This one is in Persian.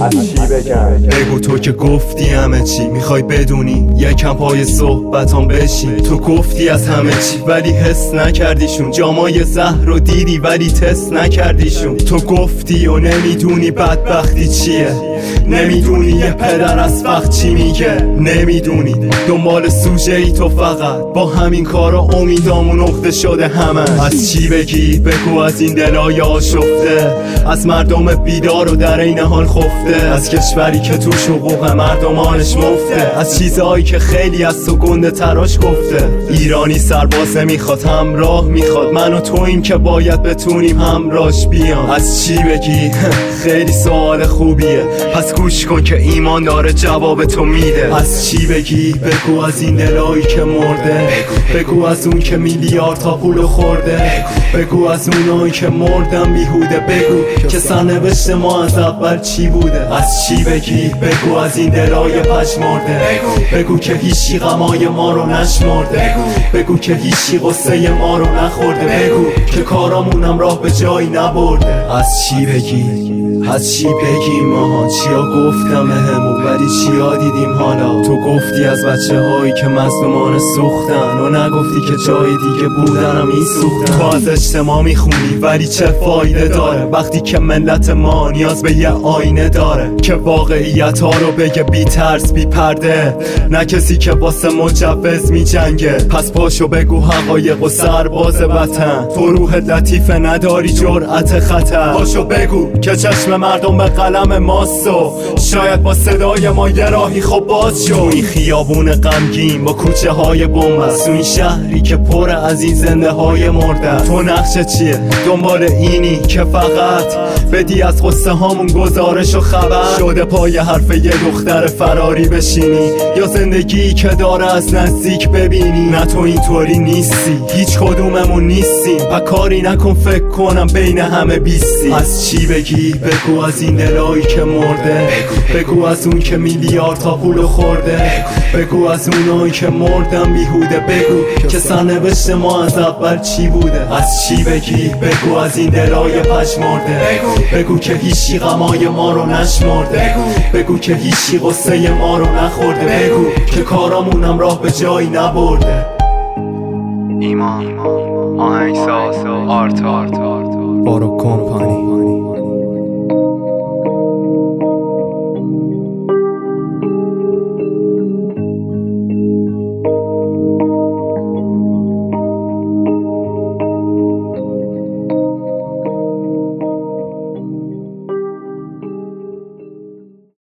از چی بگم؟ بگو تو که گفتی همه چی میخوای بدونی، یکم پای صحبتام بشین. تو گفتی از همه چی ولی حس نکردیشون، جامای زهر رو دیدی ولی تست نکردیشون. تو گفتی و نمیدونی بدبختی چیه، نمیدونی یه پدر از فقر چی میگه، نمیدونی دنبال سوژه ای تو فقط. با همین کارا امیدامون اخته شده همه. از چی بگی؟ بگو از این دلای آشفته، از مردم بیدار و در این حال خفته، از کشوری که توش حقوق مردمانش مفته، از چیزهایی که خیلی از تو گنده تراش گفته. ایرانی سرباز میخواد، همراه میخواد، من و توییم که باید بتونیم همراهش بیام. از چی بگی؟ خیلی سوال خوبیه، پس گوش کن که ایمان داره جواب تو میده. از چی بگی؟ بگو از این دلایی که مرده، بگو از اون که میلیاردها پولو خورده، بگو از اونایی که مردن بیهوده، بگو که سرنوشت ما از اول چی بوده. از چی بگی؟ بگو از این دلای پشمرده، بگو که هیچی غمای ما رو نشمرده، بگو که هیچی غصه ما رو نخورده، بگو که کارامونم راه به جایی نبرده. از چی بگی؟ از چی بگیم؟ ماها چیا گفتم بهمون ولی چیا دیدیم حالا؟ تو گفتی از بچه هایی که مظلومان سوختن و نگفتی که جای دیگه بودنم این سوختن. تو از اجتماع میخونی ولی چه فایده داره وقتی که ملت ما نیاز به یه آینه داره که واقعیت ها رو بگه بی ترس بی پرده، نه کسی که واسه مجوز میجنگه. پس پاشو بگو حقایق و سرباز وطن، تو روح لطیفه نداری جرأت خطر. پاشو بگو که چشم مردم به قلم ماست و شاید با صدای ما یه راهی خب باز شو. این خیابون غمگین با کوچه های بنبست، این شهری که پر از این زنده های مرده. تو نقشه چیه؟ دنبال اینی که فقط بدی از قصه هامون گزارش و خبر شده پای حرف یه دختر فراری بشینی، یا زندگی که داره از نزدیک ببینی؟ نه تو اینطوری نیستی، هیچ کدوممون نیستیم، و کاری نکن فکر کنم بین همه بیستی. از چی بگی؟ بگو از این دلایی که مرده، بگو از اون که میلیاردها پولو خورده، بگو از اونایی که مردن بیهوده، بگو که سرنوشت ما از اول چی بوده. از چی بگی؟ بگو از این دلای پشمرده، بگو که هیچی غمای ما رو نشمرده، بگو که هیچی غصه ما رو نخورده، بگو که کارامونم راه به جایی نبرده. ایمان آهنگساز آرت بارو کمپانی